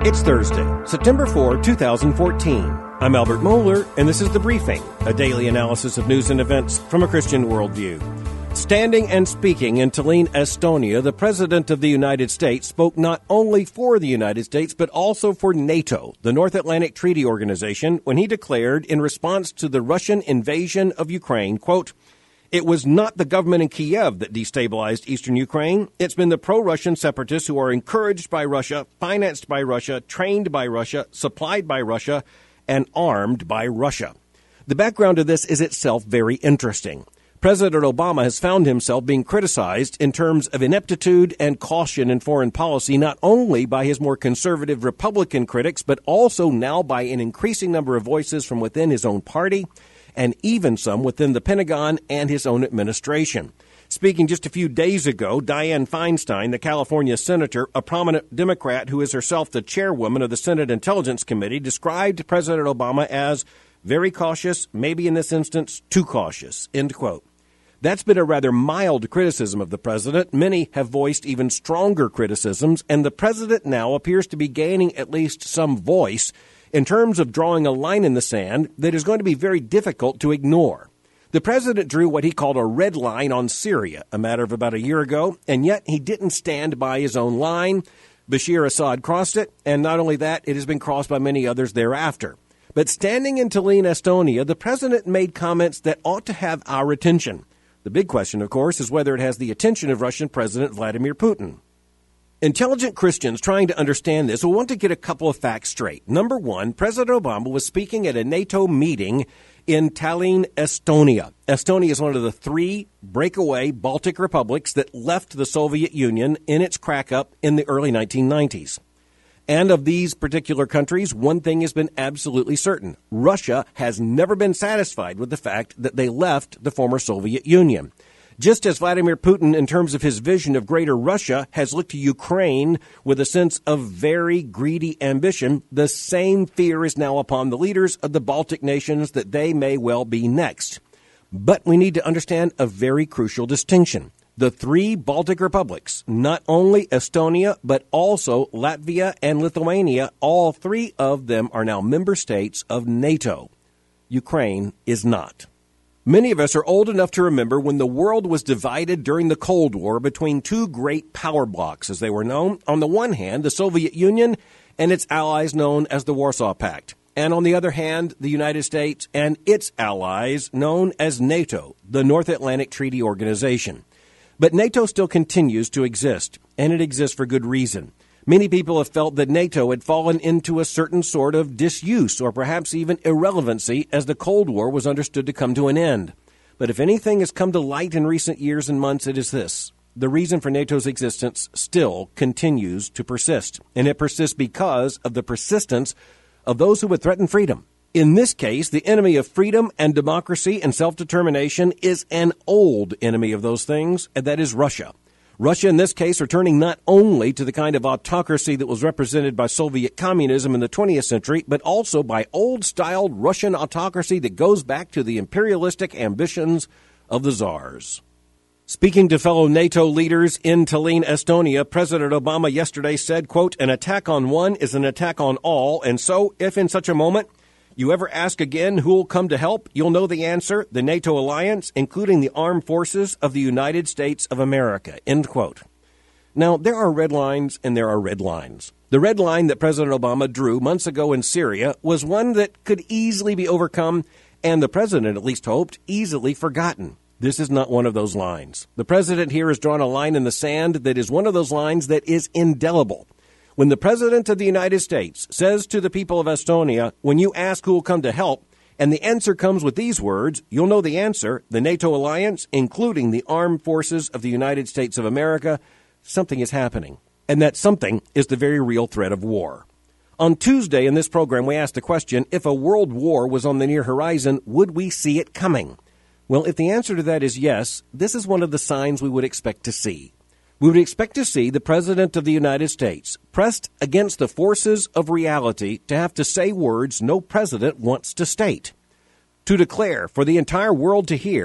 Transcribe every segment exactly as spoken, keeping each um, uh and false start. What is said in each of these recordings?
It's Thursday, September fourth, twenty fourteen. I'm Albert Mohler, and this is The Briefing, a daily analysis of news and events from a Christian worldview. Standing and speaking in Tallinn, Estonia, the President of the United States spoke not only for the United States, but also for NATO, the North Atlantic Treaty Organization, when he declared in response to the Russian invasion of Ukraine, quote, "It was not the government in Kiev that destabilized eastern Ukraine. It's been the pro-Russian separatists who are encouraged by Russia, financed by Russia, trained by Russia, supplied by Russia, and armed by Russia." The background of this is itself very interesting. President Obama has found himself being criticized in terms of ineptitude and caution in foreign policy, not only by his more conservative Republican critics, but also now by an increasing number of voices from within his own party, and even some within the Pentagon and his own administration. Speaking just a few days ago, Dianne Feinstein, the California senator, a prominent Democrat who is herself the chairwoman of the Senate Intelligence Committee, described President Obama as very cautious, maybe in this instance, too cautious, end quote. That's been a rather mild criticism of the president. Many have voiced even stronger criticisms, and the president now appears to be gaining at least some voice in terms of drawing a line in the sand that is going to be very difficult to ignore. The president drew what he called a red line on Syria a matter of about a year ago, and yet he didn't stand by his own line. Bashir Assad crossed it, and not only that, it has been crossed by many others thereafter. But standing in Tallinn, Estonia, the president made comments that ought to have our attention. The big question, of course, is whether it has the attention of Russian President Vladimir Putin. Intelligent Christians trying to understand this will want to get a couple of facts straight. Number one, President Obama was speaking at a NATO meeting in Tallinn, Estonia. Estonia is one of the three breakaway Baltic republics that left the Soviet Union in its crack-up in the early nineteen nineties. And of these particular countries, one thing has been absolutely certain. Russia has never been satisfied with the fact that they left the former Soviet Union. Just as Vladimir Putin, in terms of his vision of greater Russia, has looked to Ukraine with a sense of very greedy ambition, the same fear is now upon the leaders of the Baltic nations that they may well be next. But we need to understand a very crucial distinction. The three Baltic republics, not only Estonia, but also Latvia and Lithuania, all three of them are now member states of NATO. Ukraine is not. Many of us are old enough to remember when the world was divided during the Cold War between two great power blocs, as they were known. On the one hand, the Soviet Union and its allies known as the Warsaw Pact. And on the other hand, the United States and its allies known as NATO, the North Atlantic Treaty Organization. But NATO still continues to exist, and it exists for good reason. Many people have felt that NATO had fallen into a certain sort of disuse or perhaps even irrelevancy as the Cold War was understood to come to an end. But if anything has come to light in recent years and months, it is this. The reason for NATO's existence still continues to persist, and it persists because of the persistence of those who would threaten freedom. In this case, the enemy of freedom and democracy and self-determination is an old enemy of those things, and that is Russia. Russia, in this case, returning not only to the kind of autocracy that was represented by Soviet communism in the twentieth century, but also by old-styled Russian autocracy that goes back to the imperialistic ambitions of the czars. Speaking to fellow NATO leaders in Tallinn, Estonia, President Obama yesterday said, quote, "An attack on one is an attack on all, and so if in such a moment you ever ask again who will come to help, you'll know the answer, the NATO alliance, including the armed forces of the United States of America," end quote. Now, there are red lines and there are red lines. The red line that President Obama drew months ago in Syria was one that could easily be overcome, and the president at least hoped, easily forgotten. This is not one of those lines. The president here has drawn a line in the sand that is one of those lines that is indelible. When the President of the United States says to the people of Estonia, when you ask who will come to help, and the answer comes with these words, you'll know the answer, the NATO alliance, including the armed forces of the United States of America, something is happening. And that something is the very real threat of war. On Tuesday in this program, we asked the question, if a world war was on the near horizon, would we see it coming? Well, if the answer to that is yes, this is one of the signs we would expect to see. We would expect to see the President of the United States pressed against the forces of reality to have to say words no president wants to state. To declare for the entire world to hear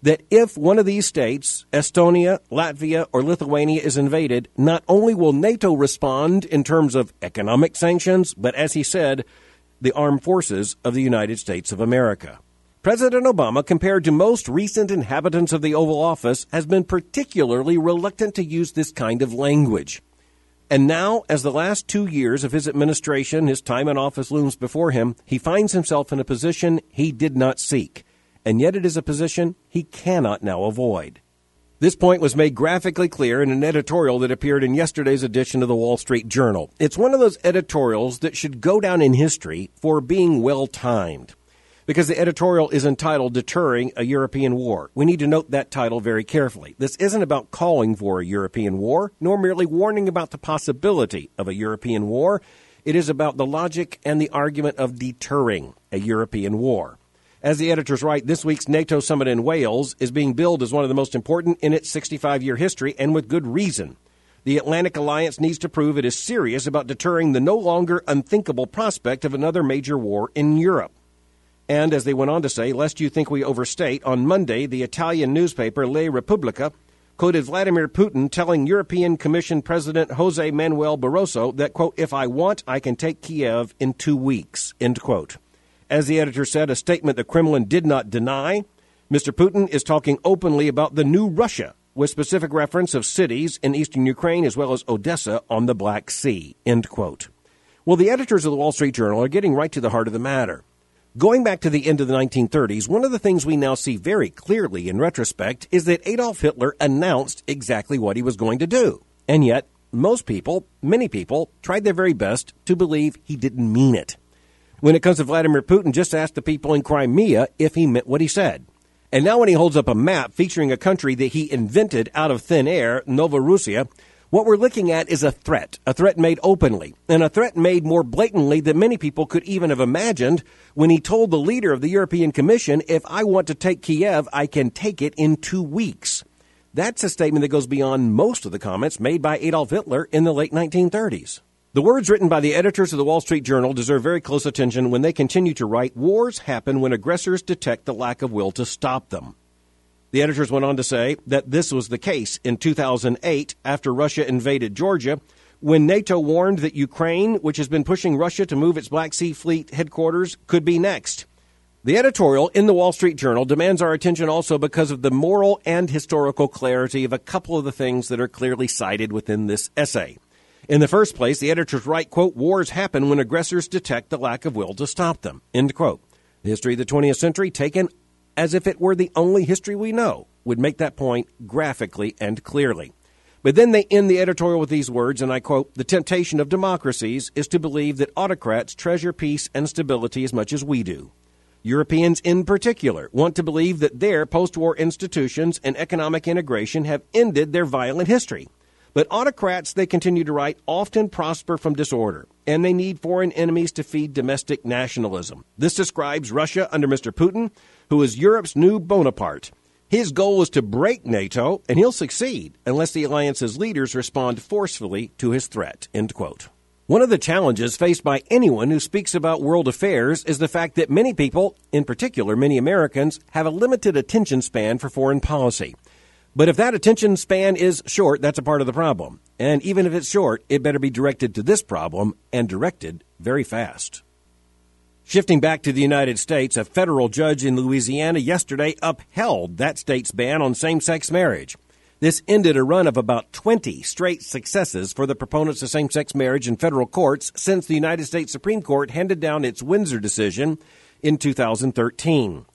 that if one of these states, Estonia, Latvia, or Lithuania, is invaded, not only will NATO respond in terms of economic sanctions, but as he said, the armed forces of the United States of America. President Obama, compared to most recent inhabitants of the Oval Office, has been particularly reluctant to use this kind of language. And now, as the last two years of his administration, his time in office looms before him, he finds himself in a position he did not seek. And yet it is a position he cannot now avoid. This point was made graphically clear in an editorial that appeared in yesterday's edition of the Wall Street Journal. It's one of those editorials that should go down in history for being well-timed, because the editorial is entitled Deterring a European War. We need to note that title very carefully. This isn't about calling for a European war, nor merely warning about the possibility of a European war. It is about the logic and the argument of deterring a European war. As the editors write, this week's NATO summit in Wales is being billed as one of the most important in its sixty-five-year history, and with good reason. The Atlantic Alliance needs to prove it is serious about deterring the no longer unthinkable prospect of another major war in Europe. And as they went on to say, lest you think we overstate, on Monday, the Italian newspaper La Repubblica quoted Vladimir Putin telling European Commission President Jose Manuel Barroso that, quote, if I want, I can take Kiev in two weeks, end quote. As the editor said, a statement the Kremlin did not deny. Mister Putin is talking openly about the new Russia, with specific reference of cities in eastern Ukraine as well as Odessa on the Black Sea, end quote. Well, the editors of the Wall Street Journal are getting right to the heart of the matter. Going back to the end of the nineteen thirties, one of the things we now see very clearly in retrospect is that Adolf Hitler announced exactly what he was going to do. And yet, most people, many people, tried their very best to believe he didn't mean it. When it comes to Vladimir Putin, just ask the people in Crimea if he meant what he said. And now when he holds up a map featuring a country that he invented out of thin air, Novorossiya, what we're looking at is a threat, a threat made openly, and a threat made more blatantly than many people could even have imagined when he told the leader of the European Commission, if I want to take Kiev, I can take it in two weeks. That's a statement that goes beyond most of the comments made by Adolf Hitler in the late nineteen thirties. The words written by the editors of the Wall Street Journal deserve very close attention when they continue to write, wars happen when aggressors detect the lack of will to stop them. The editors went on to say that this was the case in two thousand eight after Russia invaded Georgia, when NATO warned that Ukraine, which has been pushing Russia to move its Black Sea Fleet headquarters, could be next. The editorial in the Wall Street Journal demands our attention also because of the moral and historical clarity of a couple of the things that are clearly cited within this essay. In the first place, the editors write, quote, wars happen when aggressors detect the lack of will to stop them, end quote. The history of the twentieth century, taken as if it were the only history we know, would make that point graphically and clearly. But then they end the editorial with these words, and I quote, the temptation of democracies is to believe that autocrats treasure peace and stability as much as we do. Europeans in particular want to believe that their post-war institutions and economic integration have ended their violent history. But autocrats, they continue to write, often prosper from disorder, and they need foreign enemies to feed domestic nationalism. This describes Russia under Mister Putin, who is Europe's new Bonaparte. His goal is to break NATO, and he'll succeed unless the alliance's leaders respond forcefully to his threat, end quote. One of the challenges faced by anyone who speaks about world affairs is the fact that many people, in particular many Americans, have a limited attention span for foreign policy. But if that attention span is short, that's a part of the problem. And even if it's short, it better be directed to this problem, and directed very fast. Shifting back to the United States, a federal judge in Louisiana yesterday upheld that state's ban on same-sex marriage. This ended a run of about twenty straight successes for the proponents of same-sex marriage in federal courts since the United States Supreme Court handed down its Windsor decision in two thousand thirteen.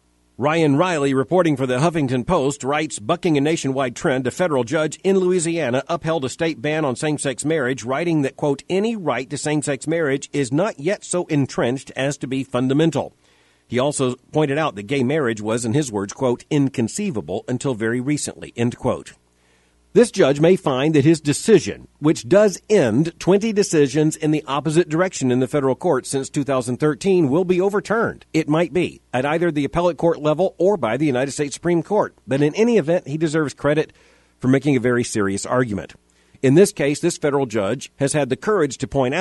Ryan Riley, reporting for the Huffington Post, writes, bucking a nationwide trend, a federal judge in Louisiana upheld a state ban on same-sex marriage, writing that, quote, any right to same-sex marriage is not yet so entrenched as to be fundamental. He also pointed out that gay marriage was, in his words, quote, inconceivable until very recently, end quote. This judge may find that his decision, which does end twenty decisions in the opposite direction in the federal court since two thousand thirteen, will be overturned. It might be at either the appellate court level or by the United States Supreme Court. But in any event, he deserves credit for making a very serious argument. In this case, this federal judge has had the courage to point out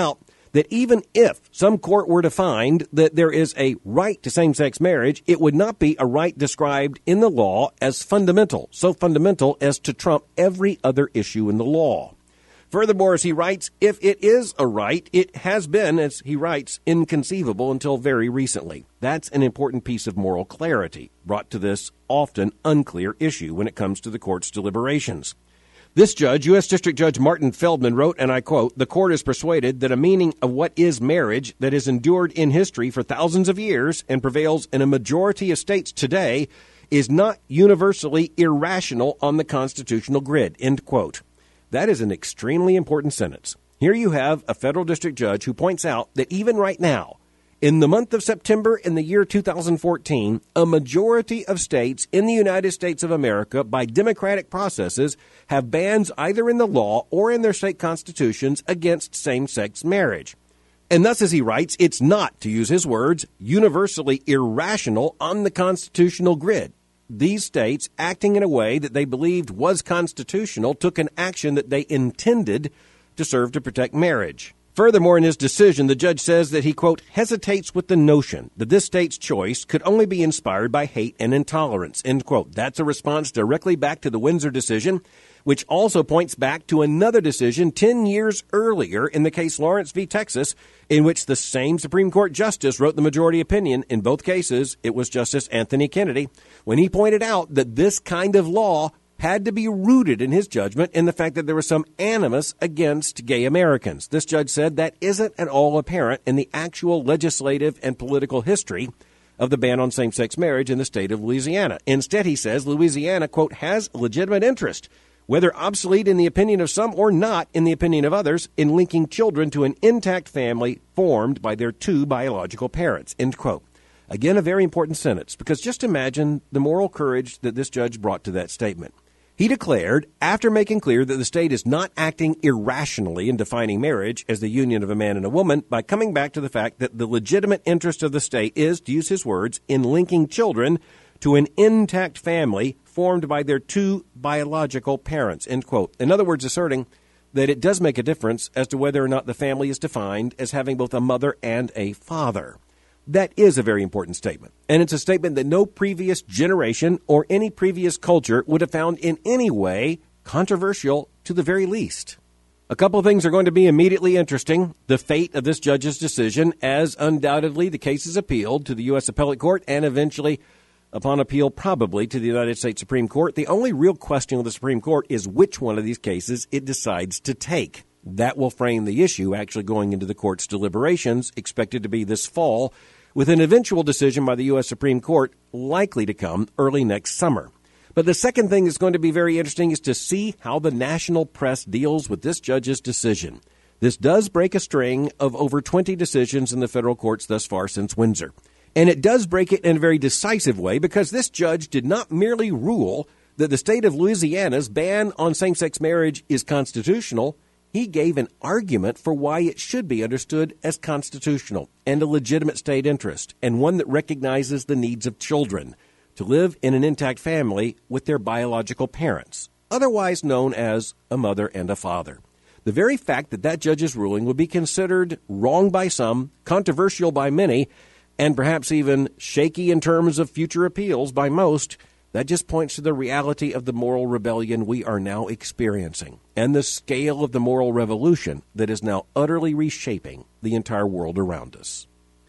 that even if some court were to find that there is a right to same-sex marriage, it would not be a right described in the law as fundamental, so fundamental as to trump every other issue in the law. Furthermore, as he writes, if it is a right, it has been, as he writes, inconceivable until very recently. That's an important piece of moral clarity brought to this often unclear issue when it comes to the court's deliberations. This judge, U S District Judge Martin Feldman, wrote, and I quote, "The court is persuaded that a meaning of what is marriage that has endured in history for thousands of years and prevails in a majority of states today is not universally irrational on the constitutional grid," end quote. That is an extremely important sentence. Here you have a federal district judge who points out that even right now, in the month of September in the year two thousand fourteen, a majority of states in the United States of America, by democratic processes, have bans either in the law or in their state constitutions against same-sex marriage. And thus, as he writes, it's not, to use his words, universally irrational on the constitutional grid. These states, acting in a way that they believed was constitutional, took an action that they intended to serve to protect marriage. Furthermore, in his decision, the judge says that he, quote, hesitates with the notion that this state's choice could only be inspired by hate and intolerance, end quote. That's a response directly back to the Windsor decision, which also points back to another decision ten years earlier in the case Lawrence v. Texas, in which the same Supreme Court justice wrote the majority opinion. In both cases, it was Justice Anthony Kennedy, when he pointed out that this kind of law had to be rooted in his judgment in the fact that there was some animus against gay Americans. This judge said that isn't at all apparent in the actual legislative and political history of the ban on same-sex marriage in the state of Louisiana. Instead, he says Louisiana, quote, has legitimate interest, whether obsolete in the opinion of some or not in the opinion of others, in linking children to an intact family formed by their two biological parents, end quote. Again, a very important sentence, because just imagine the moral courage that this judge brought to that statement. He declared, after making clear that the state is not acting irrationally in defining marriage as the union of a man and a woman, by coming back to the fact that the legitimate interest of the state is, to use his words, in linking children to an intact family formed by their two biological parents, end quote. In other words, asserting that it does make a difference as to whether or not the family is defined as having both a mother and a father. That is a very important statement, and it's a statement that no previous generation or any previous culture would have found in any way controversial, to the very least. A couple of things are going to be immediately interesting. The fate of this judge's decision, as undoubtedly the case is appealed to the U S Appellate Court and eventually, upon appeal, probably to the United States Supreme Court. The only real question of the Supreme Court is which one of these cases it decides to take. That will frame the issue actually going into the court's deliberations, expected to be this fall, with an eventual decision by the U S Supreme Court likely to come early next summer. But the second thing that's going to be very interesting is to see how the national press deals with this judge's decision. This does break a string of over twenty decisions in the federal courts thus far since Windsor. And it does break it in a very decisive way, because this judge did not merely rule that the state of Louisiana's ban on same-sex marriage is constitutional. He gave an argument for why it should be understood as constitutional and a legitimate state interest, and one that recognizes the needs of children to live in an intact family with their biological parents, otherwise known as a mother and a father. The very fact that that judge's ruling would be considered wrong by some, controversial by many, and perhaps even shaky in terms of future appeals by most, that just points to the reality of the moral rebellion we are now experiencing and the scale of the moral revolution that is now utterly reshaping the entire world around us.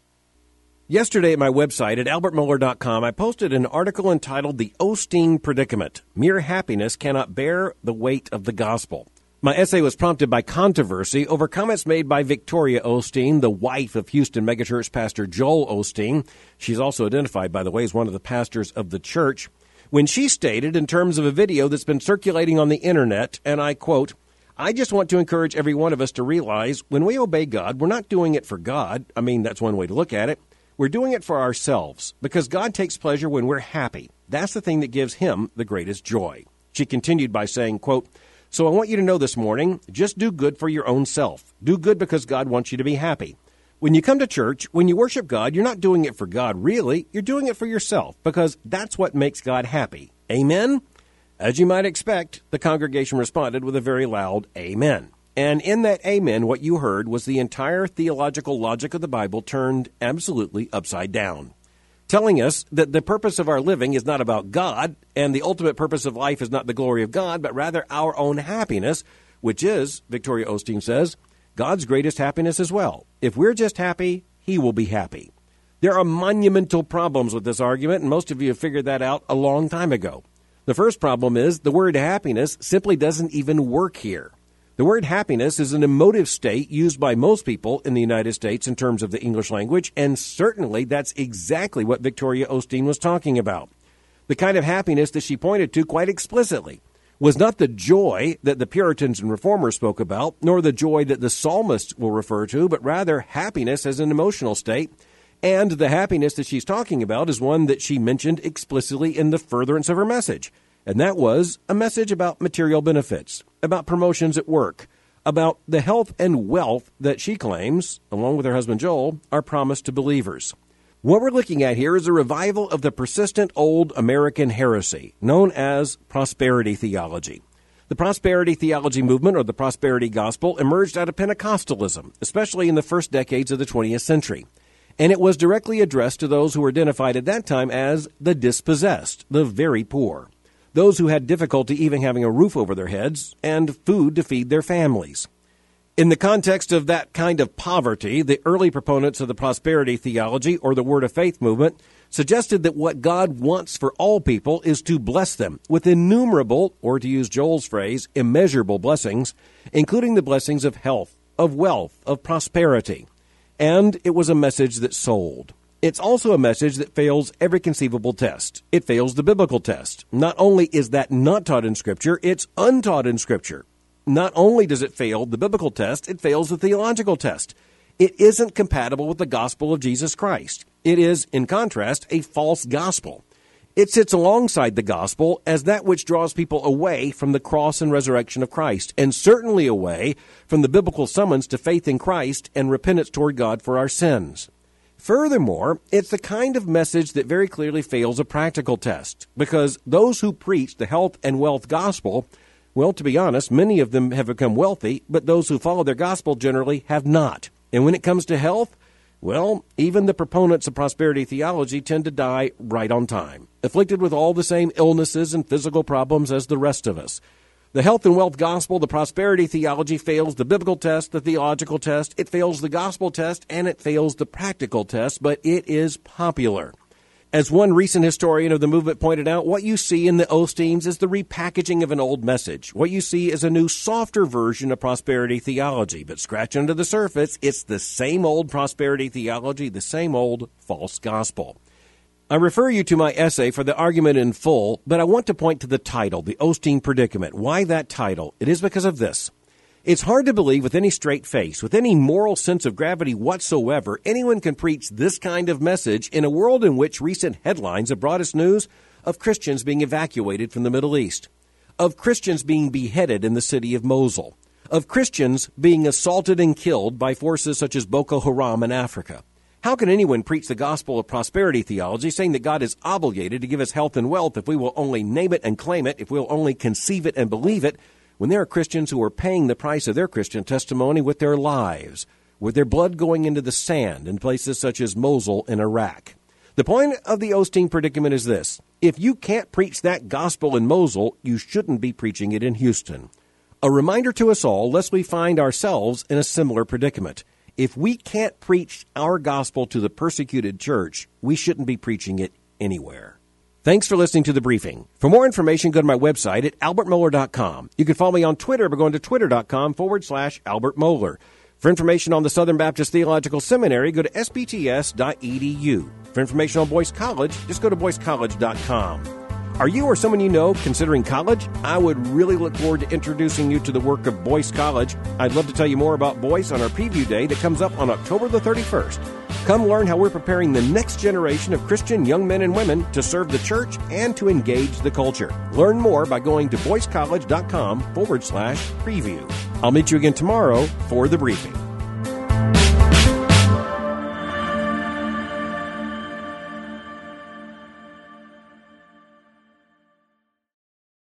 Yesterday at my website at albert mohler dot com, I posted an article entitled The Osteen Predicament. Mere happiness cannot bear the weight of the gospel. My essay was prompted by controversy over comments made by Victoria Osteen, the wife of Houston megachurch pastor Joel Osteen. She's also identified, by the way, as one of the pastors of the church, when she stated, in terms of a video that's been circulating on the internet, and I quote, "I just want to encourage every one of us to realize when we obey God, we're not doing it for God. I mean, that's one way to look at it. We're doing it for ourselves, because God takes pleasure when we're happy. That's the thing that gives him the greatest joy." She continued by saying, quote, "So I want you to know this morning, just do good for your own self. Do good because God wants you to be happy. When you come to church, when you worship God, you're not doing it for God, really. You're doing it for yourself, because that's what makes God happy. Amen?" As you might expect, the congregation responded with a very loud amen. And in that amen, what you heard was the entire theological logic of the Bible turned absolutely upside down, telling us that the purpose of our living is not about God, and the ultimate purpose of life is not the glory of God, but rather our own happiness, which is, Victoria Osteen says, God's greatest happiness as well. If we're just happy, He will be happy. There are monumental problems with this argument, and most of you have figured that out a long time ago. The first problem is the word happiness simply doesn't even work here. The word happiness is an emotive state used by most people in the United States in terms of the English language, and certainly that's exactly what Victoria Osteen was talking about. The kind of happiness that she pointed to quite explicitly was not the joy that the Puritans and Reformers spoke about, nor the joy that the psalmists will refer to, but rather happiness as an emotional state. And the happiness that she's talking about is one that she mentioned explicitly in the furtherance of her message. And that was a message about material benefits, about promotions at work, about the health and wealth that she claims, along with her husband Joel, are promised to believers. What we're looking at here is a revival of the persistent old American heresy known as prosperity theology. The prosperity theology movement, or the prosperity gospel, emerged out of Pentecostalism, especially in the first decades of the twentieth century. And it was directly addressed to those who were identified at that time as the dispossessed, the very poor, those who had difficulty even having a roof over their heads and food to feed their families. In the context of that kind of poverty, the early proponents of the prosperity theology, or the Word of Faith movement, suggested that what God wants for all people is to bless them with innumerable, or to use Joel's phrase, immeasurable blessings, including the blessings of health, of wealth, of prosperity. And it was a message that sold. It's also a message that fails every conceivable test. It fails the biblical test. Not only is that not taught in Scripture, it's untaught in Scripture. Not only does it fail the biblical test, it fails the theological test. It isn't compatible with the gospel of Jesus Christ. It is, in contrast, a false gospel. It sits alongside the gospel as that which draws people away from the cross and resurrection of Christ, and certainly away from the biblical summons to faith in Christ and repentance toward God for our sins. Furthermore, it's the kind of message that very clearly fails a practical test, because those who preach the health and wealth gospel, well, to be honest, many of them have become wealthy, but those who follow their gospel generally have not. And when it comes to health, well, even the proponents of prosperity theology tend to die right on time, afflicted with all the same illnesses and physical problems as the rest of us. The health and wealth gospel, the prosperity theology, fails the biblical test, the theological test, it fails the gospel test, and it fails the practical test, but it is popular. As one recent historian of the movement pointed out, what you see in the Osteens is the repackaging of an old message. What you see is a new, softer version of prosperity theology, but scratch under the surface, it's the same old prosperity theology, the same old false gospel. I refer you to my essay for the argument in full, but I want to point to the title, The Osteen Predicament. Why that title? It is because of this. It's hard to believe with any straight face, with any moral sense of gravity whatsoever, anyone can preach this kind of message in a world in which recent headlines have brought us news of Christians being evacuated from the Middle East, of Christians being beheaded in the city of Mosul, of Christians being assaulted and killed by forces such as Boko Haram in Africa. How can anyone preach the gospel of prosperity theology, saying that God is obligated to give us health and wealth if we will only name it and claim it, if we'll only conceive it and believe it, when there are Christians who are paying the price of their Christian testimony with their lives, with their blood going into the sand in places such as Mosul in Iraq? The point of the Osteen predicament is this. If you can't preach that gospel in Mosul, you shouldn't be preaching it in Houston. A reminder to us all, lest we find ourselves in a similar predicament. If we can't preach our gospel to the persecuted church, we shouldn't be preaching it anywhere. Thanks for listening to The Briefing. For more information, go to my website at albert mohler dot com. You can follow me on Twitter by going to twitter.com forward slash Albert Mohler. For information on the Southern Baptist Theological Seminary, go to s b t s dot e d u. For information on Boyce College, just go to boyce college dot com. Are you or someone you know considering college? I would really look forward to introducing you to the work of Boyce College. I'd love to tell you more about Boyce on our preview day that comes up on October the thirty-first. Come learn how we're preparing the next generation of Christian young men and women to serve the church and to engage the culture. Learn more by going to boyce college dot com forward slash preview. I'll meet you again tomorrow for The Briefing.